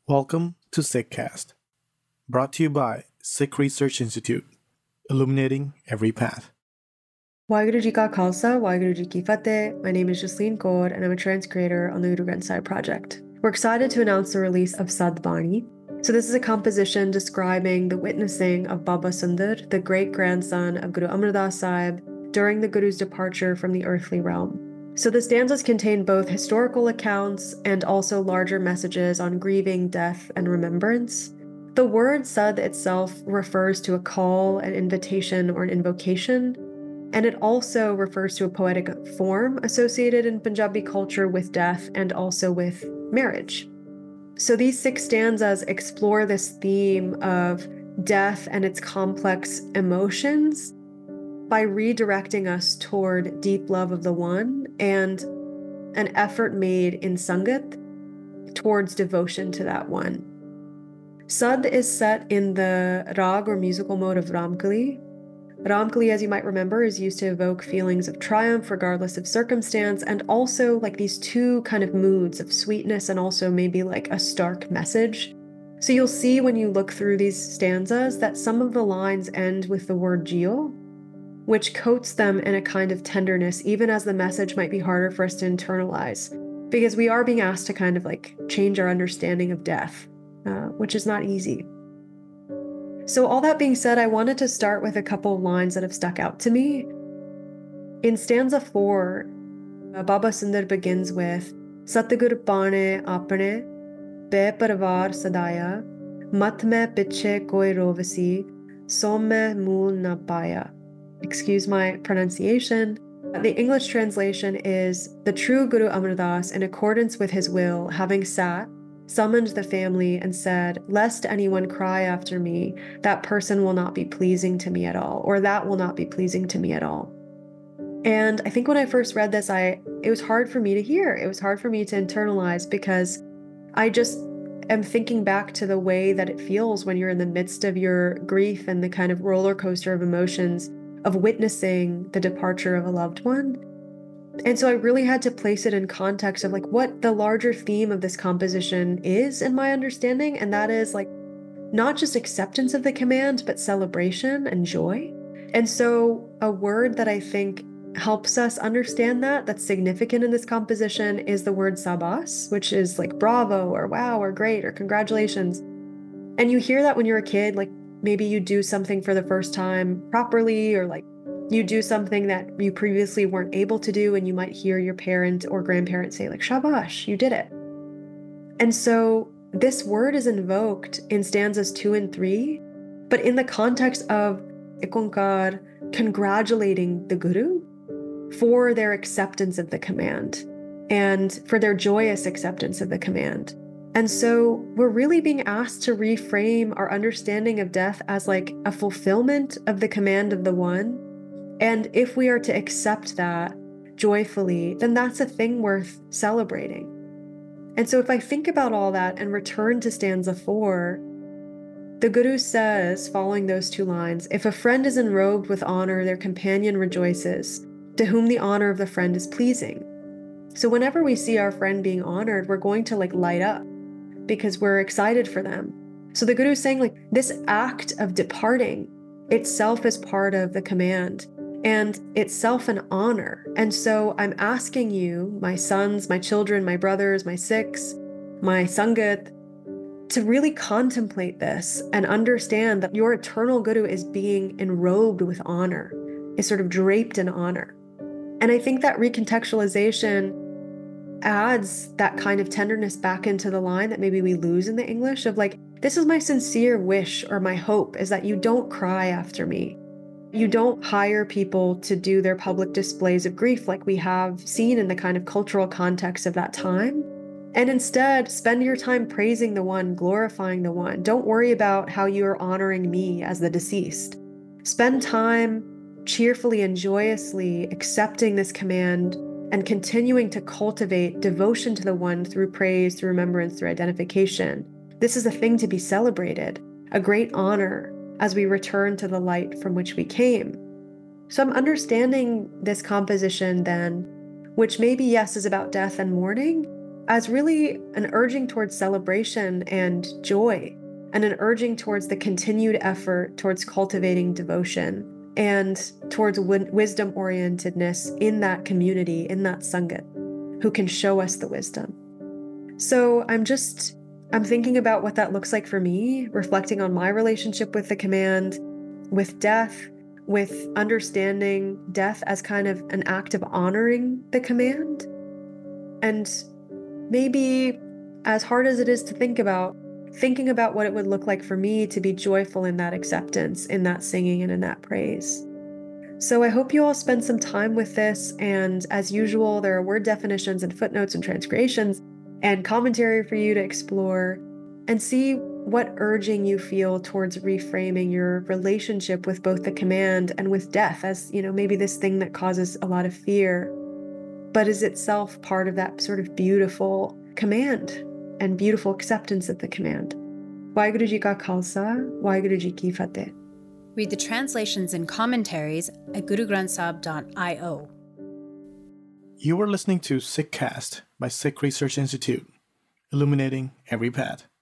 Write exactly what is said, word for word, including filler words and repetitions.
Welcome to SickCast, brought to you by Sikh Research Institute, illuminating every path. Waheguru Ji Ka Khalsa, Waheguru Ji Ki Fateh. My name is Jasleen Kaur, and I'm a trans creator on the Guru Granth Sahib Project. We're excited to announce the release of Sad Bani. So this is a composition describing the witnessing of Baba Sundar, the great-grandson of Guru Amar Das Sahib, during the Guru's departure from the earthly realm. So the stanzas contain both historical accounts and also larger messages on grieving, death, and remembrance. The word Sad itself refers to a call, an invitation, or an invocation, and it also refers to a poetic form associated in Punjabi culture with death and also with marriage. So these six stanzas explore this theme of death and its complex emotions by redirecting us toward deep love of the One and an effort made in Sangat towards devotion to that One. Sad is set in the rag or musical mode of Ramkali. Ramkali, as you might remember, is used to evoke feelings of triumph regardless of circumstance, and also like these two kind of moods of sweetness and also maybe like a stark message. So you'll see when you look through these stanzas that some of the lines end with the word Jio, which coats them in a kind of tenderness, even as the message might be harder for us to internalize, because we are being asked to kind of like change our understanding of death, uh, which is not easy. So all that being said, I wanted to start with a couple of lines that have stuck out to me. In stanza four, uh, Baba Sundar begins with Satgur Pane Apne Be Parvar Sadaya Mat mein piche koi rovasi Som mein mool na paya. Excuse my pronunciation. The English translation is, the true Guru Amar Das, in accordance with his will, having sat, summoned the family and said, lest anyone cry after me, that person will not be pleasing to me at all, or that will not be pleasing to me at all. And I think when I first read this, I it was hard for me to hear. It was hard for me to internalize, because I just am thinking back to the way that it feels when you're in the midst of your grief and the kind of roller coaster of emotions of witnessing the departure of a loved one. And so I really had to place it in context of like what the larger theme of this composition is in my understanding. And that is like not just acceptance of the command, but celebration and joy. And so a word that I think helps us understand that, that's significant in this composition, is the word sabas, which is like bravo or wow or great or congratulations. And you hear that when you're a kid, like maybe you do something for the first time properly, or like you do something that you previously weren't able to do, and you might hear your parent or grandparent say like, shabash, you did it. And so this word is invoked in stanzas two and three, but in the context of ikonkar congratulating the Guru for their acceptance of the command and for their joyous acceptance of the command. And so we're really being asked to reframe our understanding of death as like a fulfillment of the command of the One. And if we are to accept that joyfully, then that's a thing worth celebrating. And so if I think about all that and return to stanza four, the Guru says, following those two lines, if a friend is enrobed with honor, their companion rejoices, to whom the honor of the friend is pleasing. So whenever we see our friend being honored, we're going to like light up, because we're excited for them. So the Guru is saying like this act of departing itself is part of the command and itself an honor. And so I'm asking you, my sons, my children, my brothers, my Sikhs, my Sangat, to really contemplate this and understand that your eternal Guru is being enrobed with honor, is sort of draped in honor. And I think that recontextualization adds that kind of tenderness back into the line that maybe we lose in the English of like, this is my sincere wish or my hope, is that you don't cry after me. You don't hire people to do their public displays of grief like we have seen in the kind of cultural context of that time. And instead, spend your time praising the One, glorifying the One. Don't worry about how you are honoring me as the deceased. Spend time cheerfully and joyously accepting this command and continuing to cultivate devotion to the One through praise, through remembrance, through identification. This is a thing to be celebrated, a great honor as we return to the light from which we came. So I'm understanding this composition then, which maybe, yes, is about death and mourning, as really an urging towards celebration and joy, and an urging towards the continued effort towards cultivating devotion and towards w- wisdom-orientedness in that community, in that Sangat, who can show us the wisdom. So I'm just, I'm thinking about what that looks like for me, reflecting on my relationship with the command, with death, with understanding death as kind of an act of honoring the command. And maybe, as hard as it is to think about, thinking about what it would look like for me to be joyful in that acceptance, in that singing, and in that praise. So I hope you all spend some time with this, and as usual, there are word definitions and footnotes and transcreations and commentary for you to explore and see what urging you feel towards reframing your relationship with both the command and with death as, you know, maybe this thing that causes a lot of fear, but is itself part of that sort of beautiful command and beautiful acceptance of the command. Waheguru Ji Ka Khalsa, Waheguru Ji Ki Fateh. Read the translations and commentaries at guru granth sahib dot io. You are listening to SikhCast by Sikh Research Institute, illuminating every path.